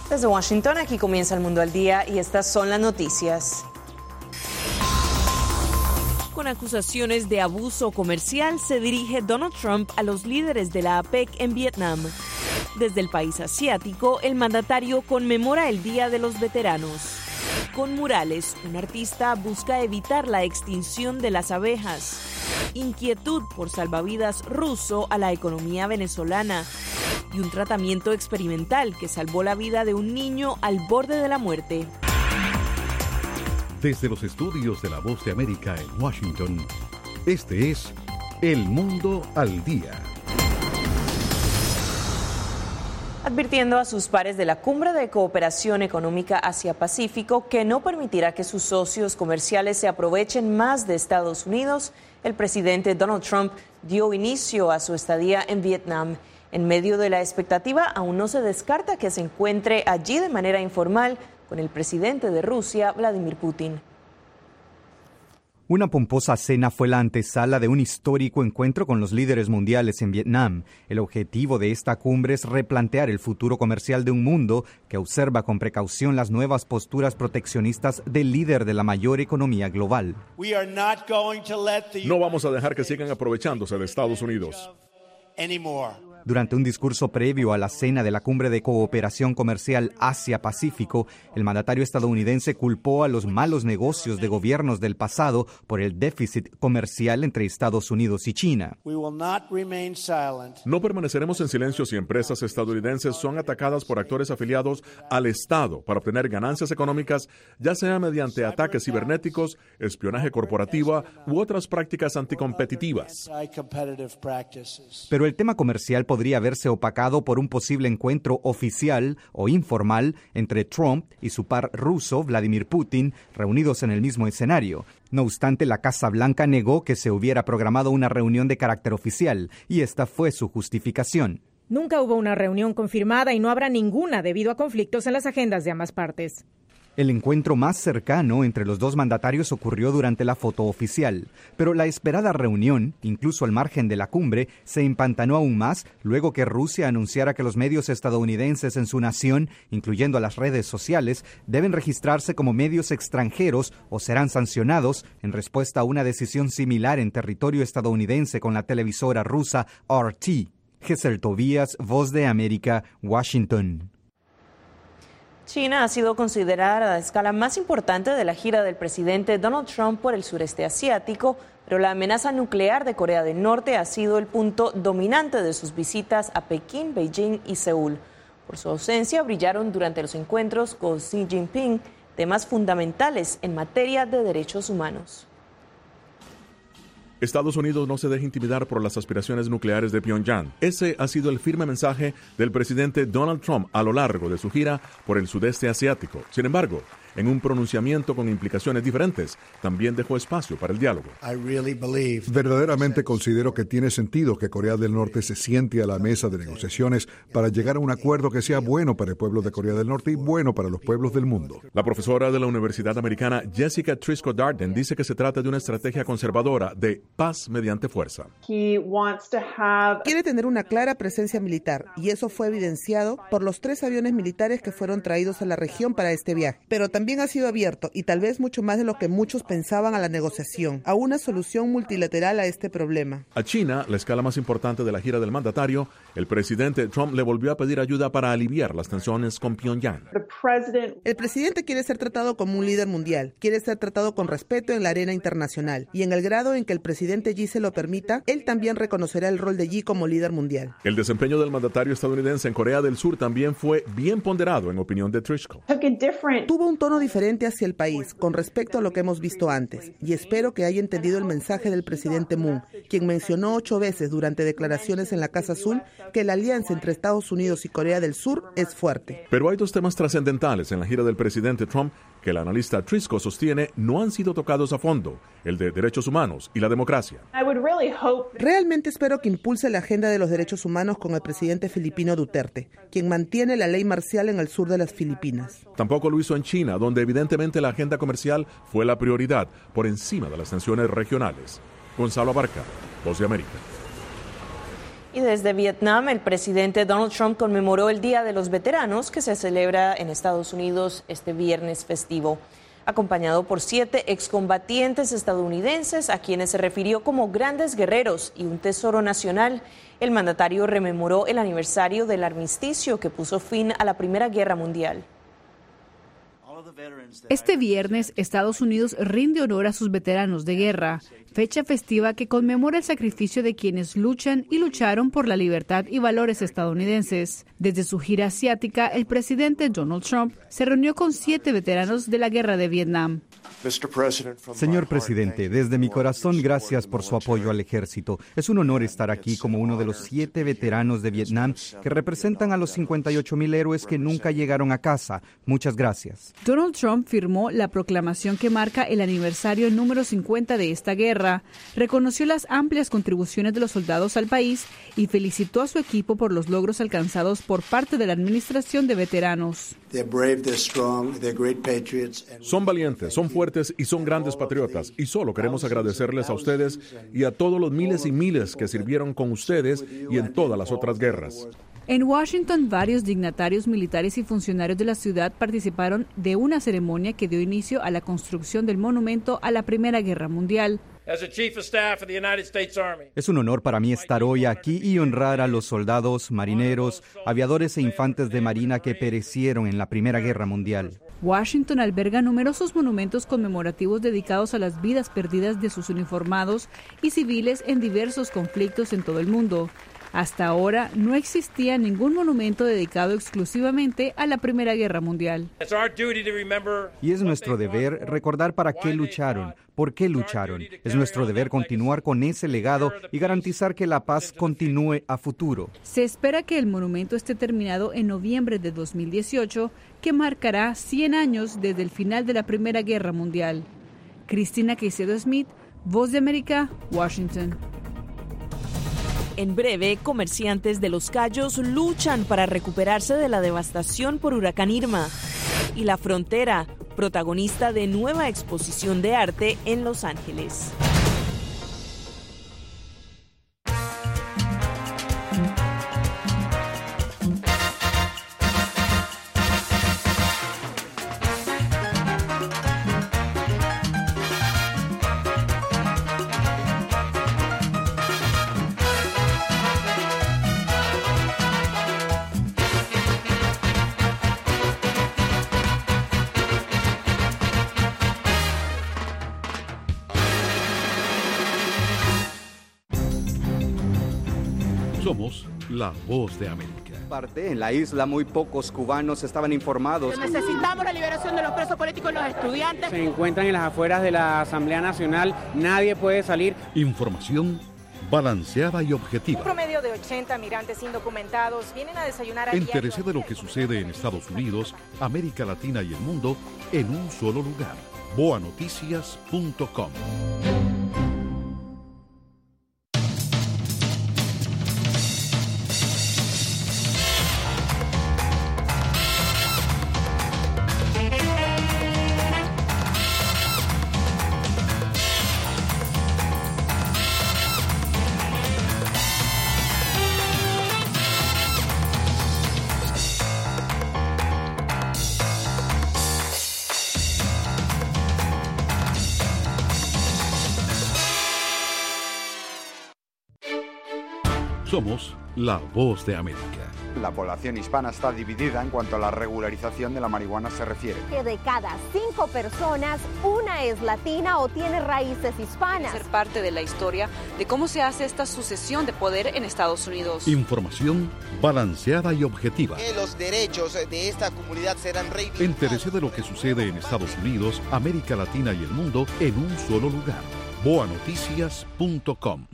Desde Washington, aquí comienza El Mundo al Día y estas son las noticias. Con acusaciones de abuso comercial, se dirige Donald Trump a los líderes de la APEC en Vietnam. Desde el país asiático, el mandatario conmemora el Día de los Veteranos. Con murales, un artista busca evitar la extinción de las abejas. Inquietud por salvavidas ruso a la economía venezolana. Y un tratamiento experimental que salvó la vida de un niño al borde de la muerte. Desde los estudios de La Voz de América en Washington, este es El Mundo al Día. Advirtiendo a sus pares de la Cumbre de Cooperación Económica Asia-Pacífico que no permitirá que sus socios comerciales se aprovechen más de Estados Unidos, el presidente Donald Trump dio inicio a su estadía en Vietnam. En medio de la expectativa, aún no se descarta que se encuentre allí de manera informal con el presidente de Rusia, Vladimir Putin. Una pomposa cena fue la antesala de un histórico encuentro con los líderes mundiales en Vietnam. El objetivo de esta cumbre es replantear el futuro comercial de un mundo que observa con precaución las nuevas posturas proteccionistas del líder de la mayor economía global. No vamos a dejar que sigan aprovechándose de Estados Unidos. Durante un discurso previo a la cena de la Cumbre de Cooperación Comercial Asia-Pacífico, el mandatario estadounidense culpó a los malos negocios de gobiernos del pasado por el déficit comercial entre Estados Unidos y China. No permaneceremos en silencio si empresas estadounidenses son atacadas por actores afiliados al Estado para obtener ganancias económicas, ya sea mediante ataques cibernéticos, espionaje corporativo u otras prácticas anticompetitivas. Pero el tema comercial podría verse opacado por un posible encuentro oficial o informal entre Trump y su par ruso, Vladimir Putin, reunidos en el mismo escenario. No obstante, la Casa Blanca negó que se hubiera programado una reunión de carácter oficial, y esta fue su justificación. Nunca hubo una reunión confirmada y no habrá ninguna debido a conflictos en las agendas de ambas partes. El encuentro más cercano entre los dos mandatarios ocurrió durante la foto oficial, pero la esperada reunión, incluso al margen de la cumbre, se empantanó aún más luego que Rusia anunciara que los medios estadounidenses en su nación, incluyendo las redes sociales, deben registrarse como medios extranjeros o serán sancionados en respuesta a una decisión similar en territorio estadounidense con la televisora rusa RT. Gesell Tobías, Voz de América, Washington. China ha sido considerada la escala más importante de la gira del presidente Donald Trump por el sureste asiático, pero la amenaza nuclear de Corea del Norte ha sido el punto dominante de sus visitas a Pekín, Beijing y Seúl. Por su ausencia brillaron durante los encuentros con Xi Jinping temas fundamentales en materia de derechos humanos. Estados Unidos no se deja intimidar por las aspiraciones nucleares de Pyongyang. Ese ha sido el firme mensaje del presidente Donald Trump a lo largo de su gira por el sudeste asiático. Sin embargo, en un pronunciamiento con implicaciones diferentes, también dejó espacio para el diálogo. Verdaderamente considero que tiene sentido que Corea del Norte se siente a la mesa de negociaciones para llegar a un acuerdo que sea bueno para el pueblo de Corea del Norte y bueno para los pueblos del mundo. La profesora de la Universidad Americana Jessica Trisco Darden dice que se trata de una estrategia conservadora de paz mediante fuerza. Quiere tener una clara presencia militar y eso fue evidenciado por los 3 aviones militares que fueron traídos a la región para este viaje. Pero también ha sido abierto, y tal vez mucho más de lo que muchos pensaban, a la negociación, a una solución multilateral a este problema. A China, la escala más importante de la gira del mandatario, el presidente Trump le volvió a pedir ayuda para aliviar las tensiones con Pyongyang. El presidente quiere ser tratado como un líder mundial, quiere ser tratado con respeto en la arena internacional, y en el grado en que el presidente Xi se lo permita, él también reconocerá el rol de Xi como líder mundial. El desempeño del mandatario estadounidense en Corea del Sur también fue bien ponderado, en opinión de Trisco. Tuvo un tono diferente hacia el país con respecto a lo que hemos visto antes, y espero que haya entendido el mensaje del presidente Moon, quien mencionó 8 veces durante declaraciones en la Casa Azul que la alianza entre Estados Unidos y Corea del Sur es fuerte. Pero hay 2 temas trascendentales en la gira del presidente Trump que el analista Trisco sostiene no han sido tocados a fondo: el de derechos humanos y la democracia. Realmente espero que impulse la agenda de los derechos humanos con el presidente filipino Duterte, quien mantiene la ley marcial en el sur de las Filipinas. Tampoco lo hizo en China, donde evidentemente la agenda comercial fue la prioridad por encima de las tensiones regionales. Gonzalo Abarca, Voz de América. Y desde Vietnam, el presidente Donald Trump conmemoró el Día de los Veteranos, que se celebra en Estados Unidos este viernes festivo, acompañado por 7 excombatientes estadounidenses a quienes se refirió como grandes guerreros y un tesoro nacional. El mandatario rememoró el aniversario del armisticio que puso fin a la Primera Guerra Mundial. Este viernes, Estados Unidos rinde honor a sus veteranos de guerra, fecha festiva que conmemora el sacrificio de quienes luchan y lucharon por la libertad y valores estadounidenses. Desde su gira asiática, el presidente Donald Trump se reunió con 7 veteranos de la guerra de Vietnam. Señor presidente, desde mi corazón, gracias por su apoyo al ejército. Es un honor estar aquí como uno de los 7 veteranos de Vietnam que representan a los 58,000 héroes que nunca llegaron a casa. Muchas gracias. Donald Trump firmó la proclamación que marca el aniversario número 50 de esta guerra, reconoció las amplias contribuciones de los soldados al país y felicitó a su equipo por los logros alcanzados por parte de la administración de veteranos. Son valientes, son fuertes y son grandes patriotas, y solo queremos agradecerles a ustedes y a todos los miles y miles que sirvieron con ustedes y en todas las otras guerras. En Washington, varios dignatarios militares y funcionarios de la ciudad participaron de una ceremonia que dio inicio a la construcción del monumento a la Primera Guerra Mundial. Es un honor para mí estar hoy aquí y honrar a los soldados, marineros, aviadores e infantes de marina que perecieron en la Primera Guerra Mundial. Washington alberga numerosos monumentos conmemorativos dedicados a las vidas perdidas de sus uniformados y civiles en diversos conflictos en todo el mundo. Hasta ahora no existía ningún monumento dedicado exclusivamente a la Primera Guerra Mundial. Y es nuestro deber recordar para qué lucharon, por qué lucharon. Es nuestro deber continuar con ese legado y garantizar que la paz continúe a futuro. Se espera que el monumento esté terminado en noviembre de 2018, que marcará 100 años desde el final de la Primera Guerra Mundial. Cristina Caicedo Smith, Voz de América, Washington. En breve, comerciantes de Los Cayos luchan para recuperarse de la devastación por huracán Irma. Y La Frontera, protagonista de nueva exposición de arte en Los Ángeles. Somos la Voz de América. En la isla muy pocos cubanos estaban informados. Necesitamos la liberación de los presos políticos y los estudiantes. Se encuentran en las afueras de la Asamblea Nacional, nadie puede salir. Información balanceada y objetiva. Un promedio de 80 migrantes indocumentados vienen a desayunar. Entérese de lo que sucede en Estados Unidos, América Latina y el mundo en un solo lugar. boanoticias.com. Somos la Voz de América. La población hispana está dividida en cuanto a la regularización de la marihuana se refiere. Que de cada 5 personas, una es latina o tiene raíces hispanas. Ser parte de la historia de cómo se hace esta sucesión de poder en Estados Unidos. Información balanceada y objetiva. Que los derechos de esta comunidad serán reivindicados. Entérese de lo que sucede en Estados Unidos, América Latina y el mundo en un solo lugar. boanoticias.com.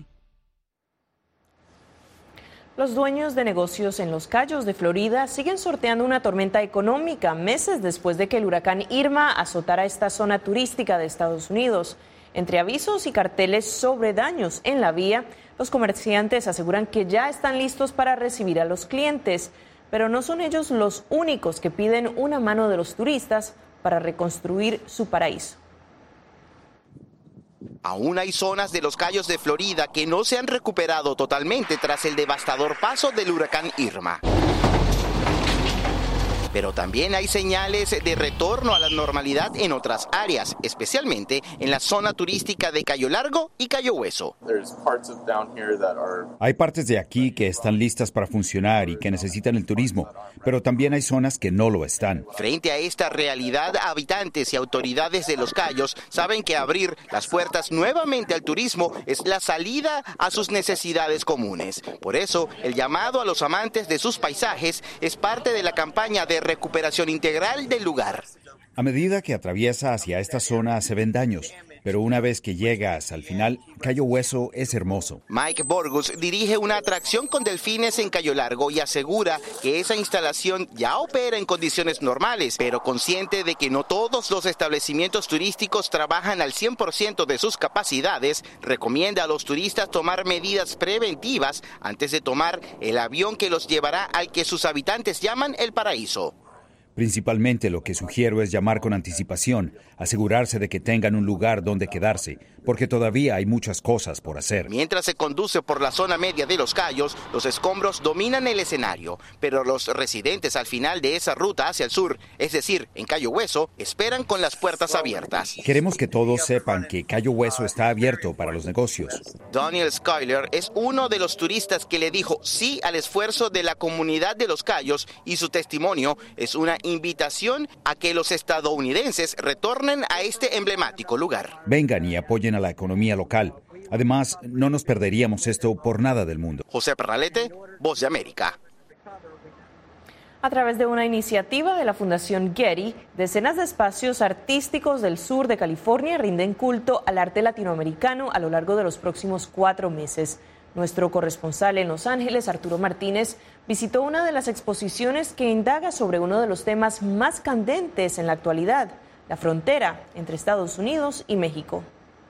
Los dueños de negocios en Los Cayos de Florida siguen sorteando una tormenta económica meses después de que el huracán Irma azotara esta zona turística de Estados Unidos. Entre avisos y carteles sobre daños en la vía, los comerciantes aseguran que ya están listos para recibir a los clientes, pero no son ellos los únicos que piden una mano de los turistas para reconstruir su paraíso. Aún hay zonas de los Cayos de Florida que no se han recuperado totalmente tras el devastador paso del huracán Irma. Pero también hay señales de retorno a la normalidad en otras áreas, especialmente en la zona turística de Cayo Largo y Cayo Hueso. Hay partes de aquí que están listas para funcionar y que necesitan el turismo, pero también hay zonas que no lo están. Frente a esta realidad, habitantes y autoridades de Los Cayos saben que abrir las puertas nuevamente al turismo es la salida a sus necesidades comunes. Por eso, el llamado a los amantes de sus paisajes es parte de la campaña de recuperación integral del lugar. A medida que atraviesa hacia esta zona se ven daños, pero una vez que llegas al final, Cayo Hueso es hermoso. Mike Borgus dirige una atracción con delfines en Cayo Largo y asegura que esa instalación ya opera en condiciones normales, pero consciente de que no todos los establecimientos turísticos trabajan al 100% de sus capacidades, recomienda a los turistas tomar medidas preventivas antes de tomar el avión que los llevará al que sus habitantes llaman el paraíso. Principalmente lo que sugiero es llamar con anticipación, asegurarse de que tengan un lugar donde quedarse, porque todavía hay muchas cosas por hacer. Mientras se conduce por la zona media de Los Cayos, los escombros dominan el escenario, pero los residentes al final de esa ruta hacia el sur, es decir, en Cayo Hueso, esperan con las puertas abiertas. Queremos que todos sepan que Cayo Hueso está abierto para los negocios. Daniel Schuyler es uno de los turistas que le dijo sí al esfuerzo de la comunidad de Los Cayos y su testimonio es una invitación a que los estadounidenses retornen a este emblemático lugar. Vengan y apoyen a la economía local. Además, no nos perderíamos esto por nada del mundo. José Pernalete, Voz de América. A través de una iniciativa de la Fundación Getty, decenas de espacios artísticos del sur de California rinden culto al arte latinoamericano a lo largo de los próximos 4 meses. Nuestro corresponsal en Los Ángeles, Arturo Martínez, visitó una de las exposiciones que indaga sobre uno de los temas más candentes en la actualidad, la frontera entre Estados Unidos y México.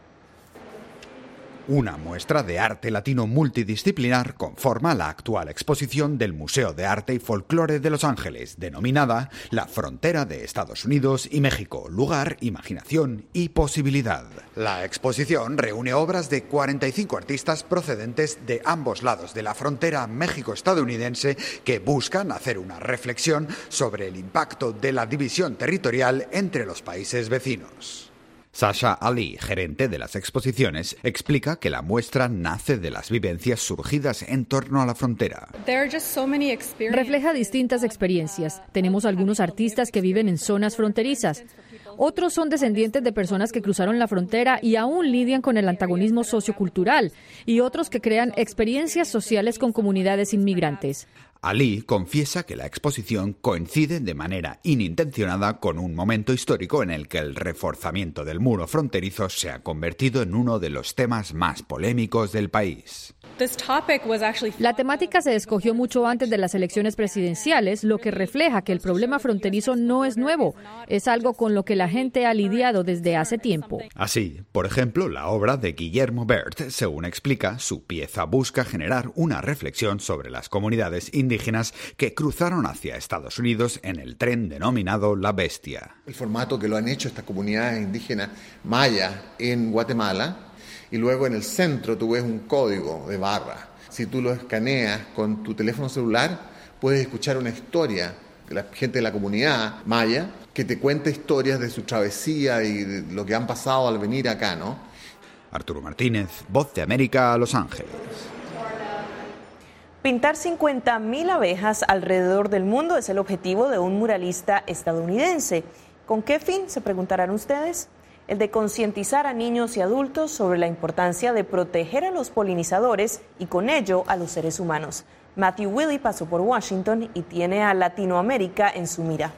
Una muestra de arte latino multidisciplinar conforma la actual exposición del Museo de Arte y Folclore de Los Ángeles, denominada La Frontera de Estados Unidos y México, lugar, imaginación y posibilidad. La exposición reúne obras de 45 artistas procedentes de ambos lados de la frontera México-estadounidense que buscan hacer una reflexión sobre el impacto de la división territorial entre los países vecinos. Sasha Ali, gerente de las exposiciones, explica que la muestra nace de las vivencias surgidas en torno a la frontera. Refleja distintas experiencias. Tenemos algunos artistas que viven en zonas fronterizas. Otros son descendientes de personas que cruzaron la frontera y aún lidian con el antagonismo sociocultural, y otros que crean experiencias sociales con comunidades inmigrantes. Ali confiesa que la exposición coincide de manera inintencionada con un momento histórico en el que el reforzamiento del muro fronterizo se ha convertido en uno de los temas más polémicos del país. La temática se escogió mucho antes de las elecciones presidenciales, lo que refleja que el problema fronterizo no es nuevo, es algo con lo que la gente ha lidiado desde hace tiempo. Así, por ejemplo, la obra de Guillermo Bert, según explica, su pieza busca generar una reflexión sobre las comunidades indígenas que cruzaron hacia Estados Unidos en el tren denominado La Bestia. El formato que lo han hecho estas comunidades indígenas maya en Guatemala, y luego en el centro tú ves un código de barra. Si tú lo escaneas con tu teléfono celular, puedes escuchar una historia de la gente de la comunidad maya que te cuenta historias de su travesía y de lo que han pasado al venir acá, ¿no? Arturo Martínez, Voz de América, Los Ángeles. Pintar 50.000 abejas alrededor del mundo es el objetivo de un muralista estadounidense. ¿Con qué fin? Se preguntarán ustedes. El de concientizar a niños y adultos sobre la importancia de proteger a los polinizadores y con ello a los seres humanos. Matthew Willey pasó por Washington y tiene a Latinoamérica en su mira.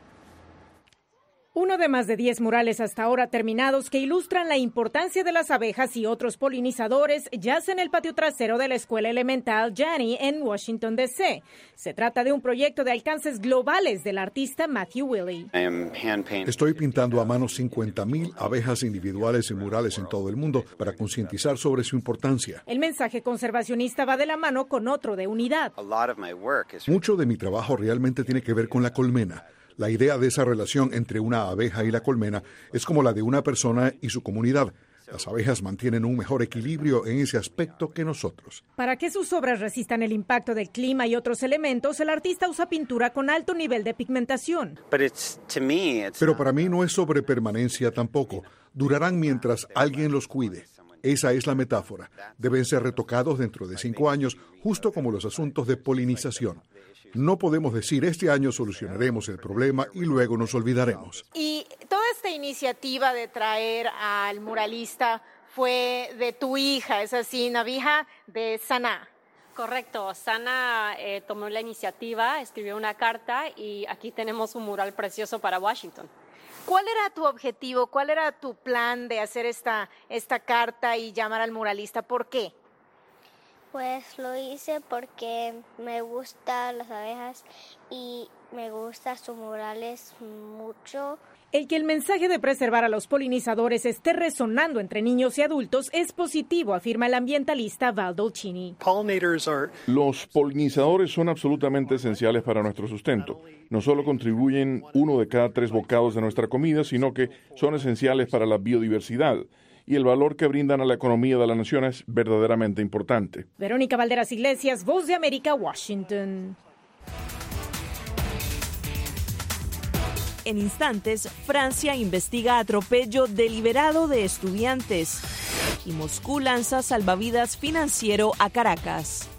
Uno de más de 10 murales hasta ahora terminados que ilustran la importancia de las abejas y otros polinizadores yace en el patio trasero de la Escuela Elemental Janney en Washington, D.C. Se trata de un proyecto de alcances globales del artista Matthew Willey. Estoy pintando a mano 50.000 abejas individuales en murales en todo el mundo para concientizar sobre su importancia. El mensaje conservacionista va de la mano con otro de unidad. Mucho de mi trabajo realmente tiene que ver con la colmena. La idea de esa relación entre una abeja y la colmena es como la de una persona y su comunidad. Las abejas mantienen un mejor equilibrio en ese aspecto que nosotros. Para que sus obras resistan el impacto del clima y otros elementos, el artista usa pintura con alto nivel de pigmentación. Pero para mí no es sobre permanencia tampoco. Durarán mientras alguien los cuide. Esa es la metáfora. Deben ser retocados dentro de 5 años, justo como los asuntos de polinización. No podemos decir, este año solucionaremos el problema y luego nos olvidaremos. Y toda esta iniciativa de traer al muralista fue de tu hija, ¿es así, Nabija, de Sana? Correcto, Sana tomó la iniciativa, escribió una carta y aquí tenemos un mural precioso para Washington. ¿Cuál era tu objetivo? ¿Cuál era tu plan de hacer esta carta y llamar al muralista? ¿Por qué? Pues lo hice porque me gustan las abejas y me gustan sus murales mucho. El que el mensaje de preservar a los polinizadores esté resonando entre niños y adultos es positivo, afirma el ambientalista Val Dolcini. Los polinizadores son absolutamente esenciales para nuestro sustento. No solo contribuyen 1 de cada 3 bocados de nuestra comida, sino que son esenciales para la biodiversidad. Y el valor que brindan a la economía de la nación es verdaderamente importante. Verónica Valderas Iglesias, Voz de América, Washington. En instantes, Francia investiga atropello deliberado de estudiantes y Moscú lanza salvavidas financiero a Caracas.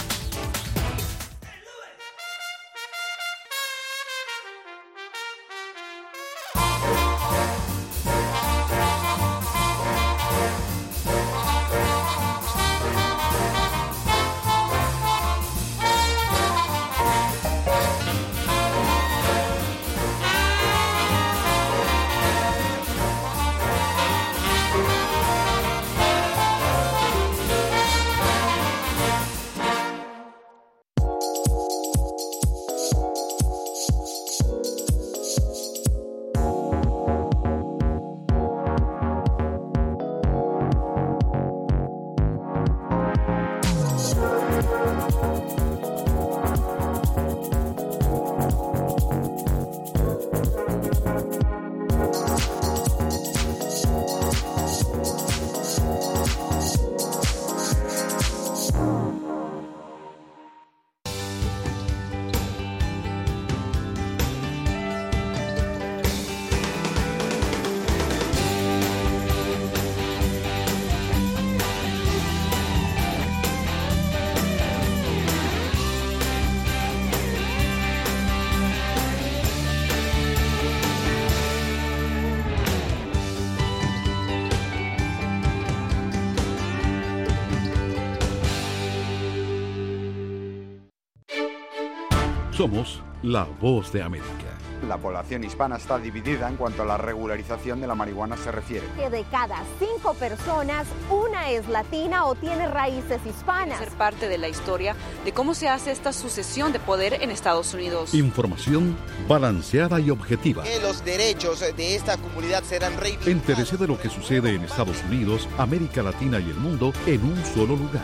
Somos la Voz de América. La población hispana está dividida en cuanto a la regularización de la marihuana se refiere. Que de cada 5 personas, una es latina o tiene raíces hispanas. Ser parte de la historia de cómo se hace esta sucesión de poder en Estados Unidos. Información balanceada y objetiva. Que los derechos de esta comunidad serán reivindicados. Entérese de lo que sucede en Estados Unidos, América Latina y el mundo en un solo lugar.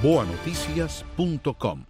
boanoticias.com.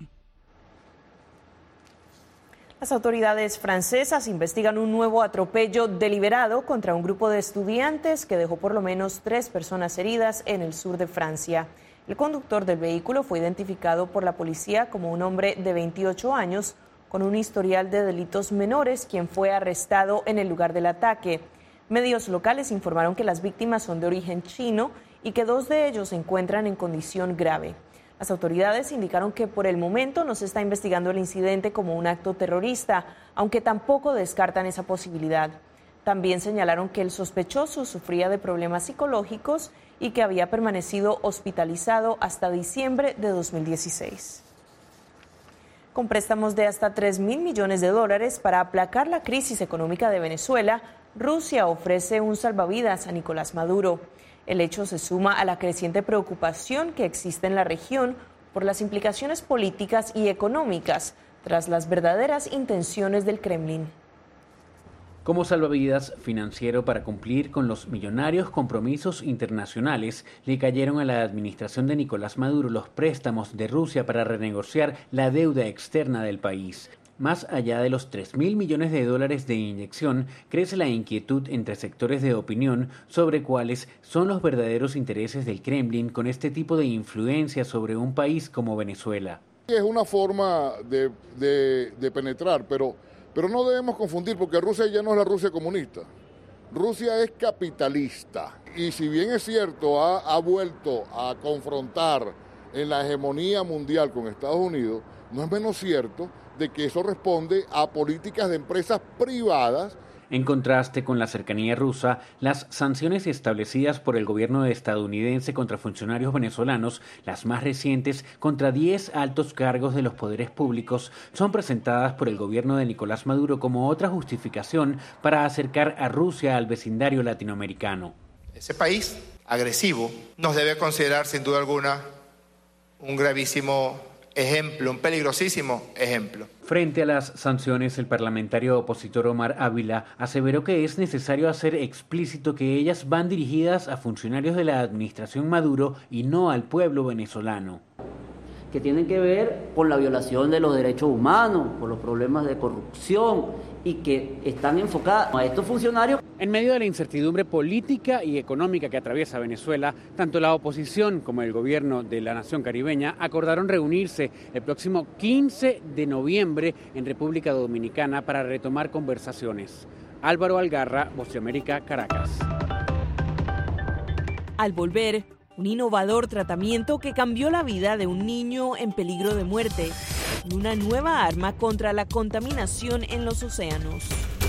Las autoridades francesas investigan un nuevo atropello deliberado contra un grupo de estudiantes que dejó por lo menos 3 personas heridas en el sur de Francia. El conductor del vehículo fue identificado por la policía como un hombre de 28 años con un historial de delitos menores, quien fue arrestado en el lugar del ataque. Medios locales informaron que las víctimas son de origen chino y que 2 de ellos se encuentran en condición grave. Las autoridades indicaron que por el momento no se está investigando el incidente como un acto terrorista, aunque tampoco descartan esa posibilidad. También señalaron que el sospechoso sufría de problemas psicológicos y que había permanecido hospitalizado hasta diciembre de 2016. Con préstamos de hasta $3.000 millones para aplacar la crisis económica de Venezuela, Rusia ofrece un salvavidas a Nicolás Maduro. El hecho se suma a la creciente preocupación que existe en la región por las implicaciones políticas y económicas tras las verdaderas intenciones del Kremlin. Como salvavidas financiero para cumplir con los millonarios compromisos internacionales, le cayeron a la administración de Nicolás Maduro los préstamos de Rusia para renegociar la deuda externa del país. Más allá de los $3.000 millones de inyección, crece la inquietud entre sectores de opinión sobre cuáles son los verdaderos intereses del Kremlin con este tipo de influencia sobre un país como Venezuela. Es una forma de penetrar, pero no debemos confundir, porque Rusia ya no es la Rusia comunista. Rusia es capitalista y si bien es cierto, ha vuelto a confrontar en la hegemonía mundial con Estados Unidos, no es menos cierto de que eso responde a políticas de empresas privadas. En contraste con la cercanía rusa, las sanciones establecidas por el gobierno estadounidense contra funcionarios venezolanos, las más recientes contra 10 altos cargos de los poderes públicos, son presentadas por el gobierno de Nicolás Maduro como otra justificación para acercar a Rusia al vecindario latinoamericano. Ese país agresivo nos debe considerar sin duda alguna un gravísimo ejemplo, un peligrosísimo ejemplo. Frente a las sanciones, el parlamentario opositor Omar Ávila aseveró que es necesario hacer explícito que ellas van dirigidas a funcionarios de la administración Maduro y no al pueblo venezolano. Que tienen que ver con la violación de los derechos humanos, por los problemas de corrupción y que están enfocadas a estos funcionarios. En medio de la incertidumbre política y económica que atraviesa Venezuela, tanto la oposición como el gobierno de la nación caribeña acordaron reunirse el próximo 15 de noviembre en República Dominicana para retomar conversaciones. Álvaro Algarra, Voz de América, Caracas. Al volver, un innovador tratamiento que cambió la vida de un niño en peligro de muerte y una nueva arma contra la contaminación en los océanos.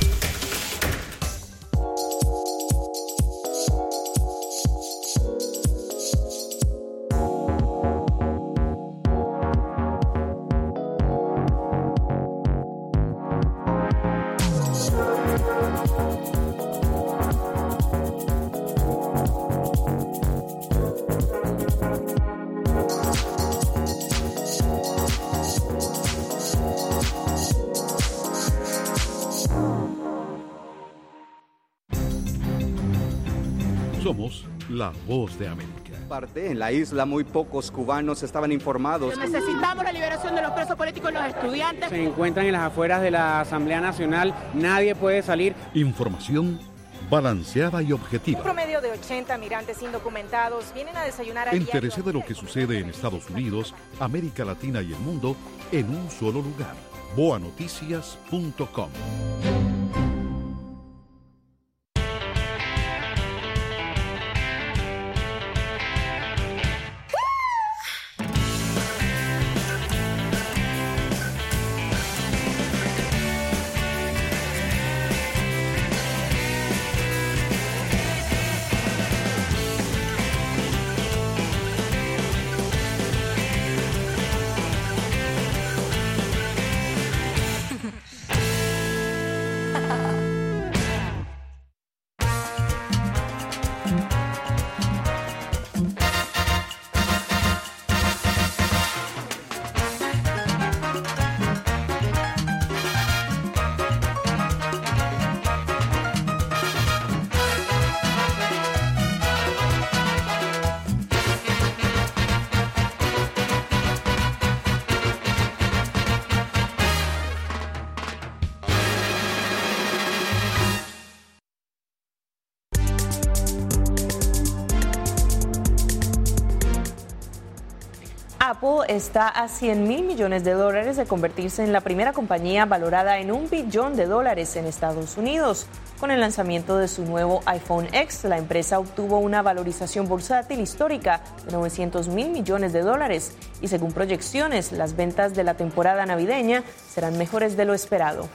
Somos la Voz de América. En la isla muy pocos cubanos estaban informados. Necesitamos la liberación de los presos políticos y los estudiantes. Se encuentran en las afueras de la Asamblea Nacional, nadie puede salir. Información balanceada y objetiva. Un promedio de 80 migrantes indocumentados vienen a desayunar a Entérese de lo que sucede en Estados Unidos, América Latina y el mundo en un solo lugar. boanoticias.com. Apple está a $100.000 millones de convertirse en la primera compañía valorada en $1 billón en Estados Unidos. Con el lanzamiento de su nuevo iPhone X, la empresa obtuvo una valorización bursátil histórica de $900.000 millones y según proyecciones, las ventas de la temporada navideña serán mejores de lo esperado.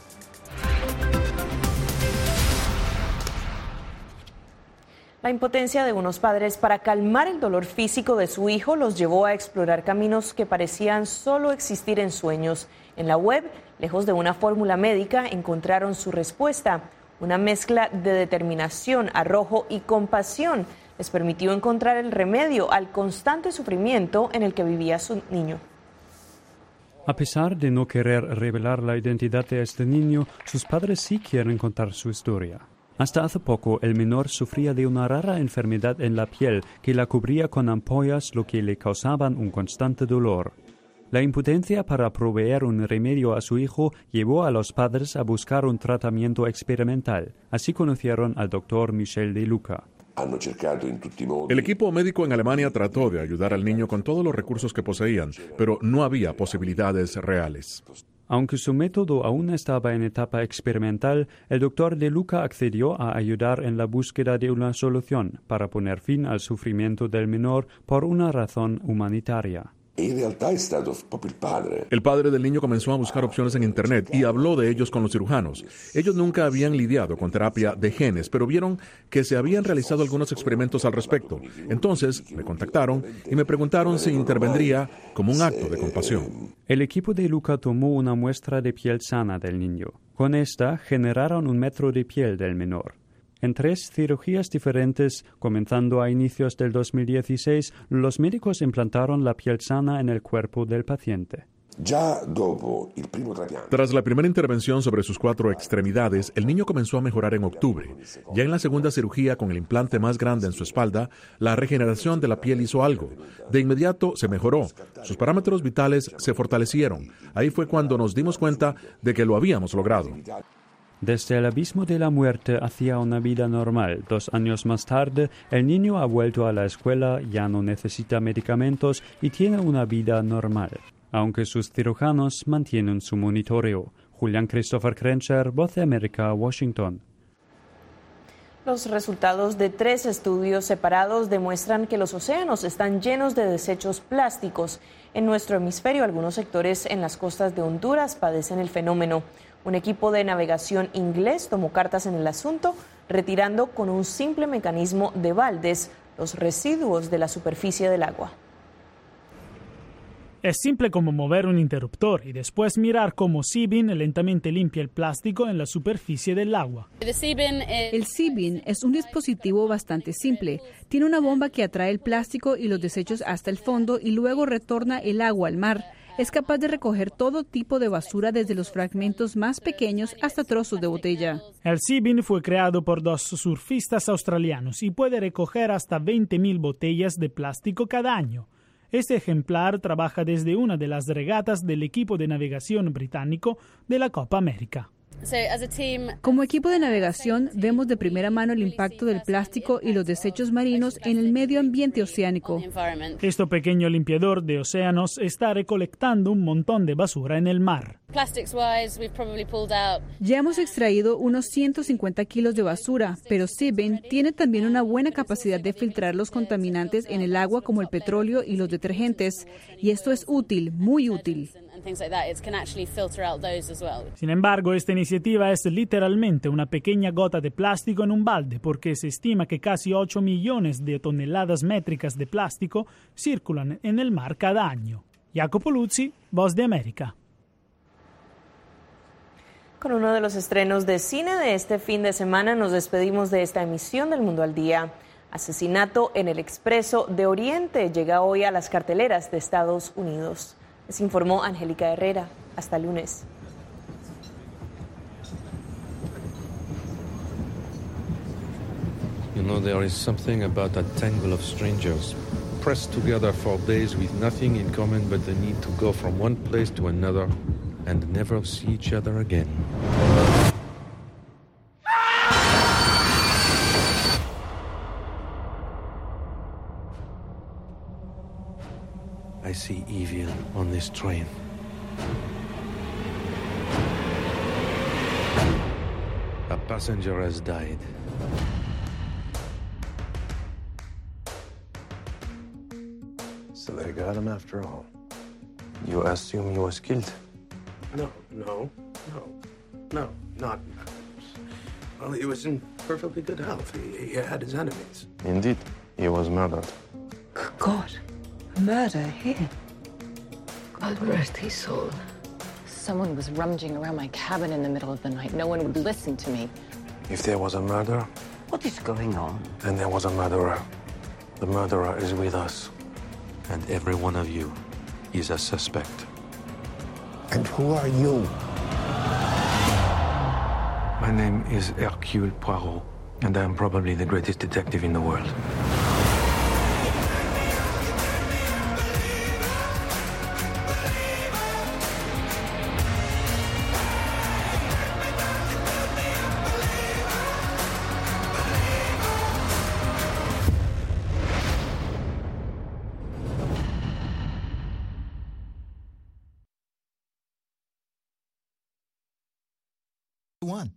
La impotencia de unos padres para calmar el dolor físico de su hijo los llevó a explorar caminos que parecían solo existir en sueños. En la web, lejos de una fórmula médica, encontraron su respuesta. Una mezcla de determinación, arrojo y compasión les permitió encontrar el remedio al constante sufrimiento en el que vivía su niño. A pesar de no querer revelar la identidad de este niño, sus padres sí quieren contar su historia. Hasta hace poco, el menor sufría de una rara enfermedad en la piel que la cubría con ampollas, lo que le causaban un constante dolor. La impotencia para proveer un remedio a su hijo llevó a los padres a buscar un tratamiento experimental. Así conocieron al doctor Michel De Luca. El equipo médico en Alemania trató de ayudar al niño con todos los recursos que poseían, pero no había posibilidades reales. Aunque su método aún estaba en etapa experimental, el doctor De Luca accedió a ayudar en la búsqueda de una solución para poner fin al sufrimiento del menor por una razón humanitaria. El padre del niño comenzó a buscar opciones en Internet y habló de ellos con los cirujanos. Ellos nunca habían lidiado con terapia de genes, pero vieron que se habían realizado algunos experimentos al respecto. Entonces me contactaron y me preguntaron si intervendría como un acto de compasión. El equipo de Luca tomó una muestra de piel sana del niño. Con esta generaron 1 metro de piel del menor. En 3 cirugías diferentes, comenzando a inicios del 2016, los médicos implantaron la piel sana en el cuerpo del paciente. Tras la primera intervención sobre sus 4 extremidades, el niño comenzó a mejorar en octubre. Ya en la segunda cirugía, con el implante más grande en su espalda, la regeneración de la piel hizo algo. De inmediato se mejoró. Sus parámetros vitales se fortalecieron. Ahí fue cuando nos dimos cuenta de que lo habíamos logrado. Desde el abismo de la muerte hacia una vida normal. 2 años más tarde, el niño ha vuelto a la escuela, ya no necesita medicamentos y tiene una vida normal, aunque sus cirujanos mantienen su monitoreo. Julian Christopher Krencher, Voz de América, Washington. Los resultados de 3 estudios separados demuestran que los océanos están llenos de desechos plásticos. En nuestro hemisferio, algunos sectores en las costas de Honduras padecen el fenómeno. Un equipo de navegación inglés tomó cartas en el asunto, retirando con un simple mecanismo de baldes los residuos de la superficie del agua. Es simple como mover un interruptor y después mirar cómo Seabin lentamente limpia el plástico en la superficie del agua. El Seabin es un dispositivo bastante simple. Tiene una bomba que atrae el plástico y los desechos hasta el fondo y luego retorna el agua al mar. Es capaz de recoger todo tipo de basura, desde los fragmentos más pequeños hasta trozos de botella. El Seabin fue creado por 2 surfistas australianos y puede recoger hasta 20.000 botellas de plástico cada año. Este ejemplar trabaja desde una de las regatas del equipo de navegación británico de la Copa América. Como equipo de navegación, vemos de primera mano el impacto del plástico y los desechos marinos en el medio ambiente oceánico. Este pequeño limpiador de océanos está recolectando un montón de basura en el mar. Ya hemos extraído unos 150 kilos de basura, pero Seabin tiene también una buena capacidad de filtrar los contaminantes en el agua, como el petróleo y los detergentes. Y esto es útil, muy útil. Sin embargo, esta iniciativa es literalmente una pequeña gota de plástico en un balde, porque se estima que casi 8 millones de toneladas métricas de plástico circulan en el mar cada año. Jacopo Luzzi, Voz de América. Con uno de los estrenos de cine de este fin de semana nos despedimos de esta emisión del Mundo al Día. Asesinato en el Expreso de Oriente llega hoy a las carteleras de Estados Unidos. Les informó Angélica Herrera. Hasta el lunes. You know, there is something about that tangle of strangers, pressed together for days with nothing in common but the need to go from one place to another and never see each other again. I see evil on this train. A passenger has died. So they got him after all. You assume he was killed? No, not. Well, he was in perfectly good health. He had his enemies. Indeed, he was murdered. Good God. Murder here. God rest his soul. Someone was rummaging around my cabin in the middle of the night. No one would listen to me. If there was a murder... What is going on? And there was a murderer. The murderer is with us. And every one of you is a suspect. And who are you? My name is Hercule Poirot, and I am probably the greatest detective in the world. want.